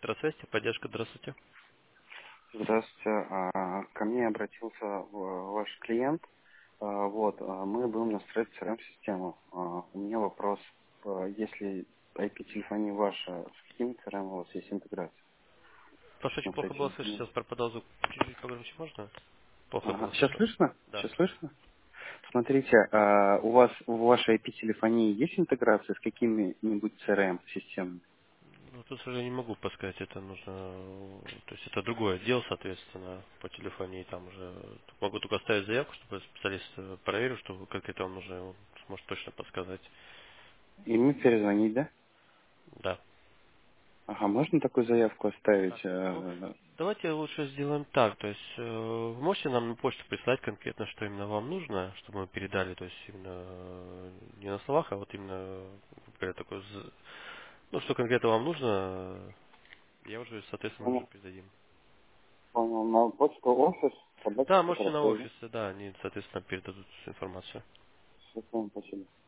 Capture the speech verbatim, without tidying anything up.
Электросвязь, поддержка, здравствуйте. Здравствуйте. А, Ко мне обратился в- ваш клиент. А, Вот, а, мы будем настроить си ар эм-систему. У меня вопрос, а, если ай пи-телефония ваша, с какими си ар эм у вас есть интеграция? Прошу, очень плохо Смотрите. было слышать, сейчас пропадал звук. Чуть-чуть погромче можно? Плохо Ага. было Сейчас слышно. слышно? Да. Сейчас слышно? Смотрите, а, у вас в вашей ай пи-телефонии есть интеграция с какими-нибудь си ар эм-системами? Ну, тут уже не могу подсказать, это нужно... То есть это другой отдел, соответственно, по телефонии. Там уже могу только оставить заявку, чтобы специалист э, проверил, что конкретно вам нужно, он сможет точно подсказать. И мы перезвонить, да? Да. Ага, можно такую заявку Да. оставить? Ну, а, давайте лучше сделаем так. То есть э, вы можете нам на почту прислать конкретно, что именно вам нужно, чтобы мы передали, то есть именно э, не на словах, а вот именно э, грубо говоря, такой, з- ну, что конкретно вам нужно, э, я уже, соответственно, уже Понял, передадим. понял. На почту офис, собака Да, можете на хорошо, да? офис, да, они, соответственно, передадут всю информацию. Все, понял, спасибо.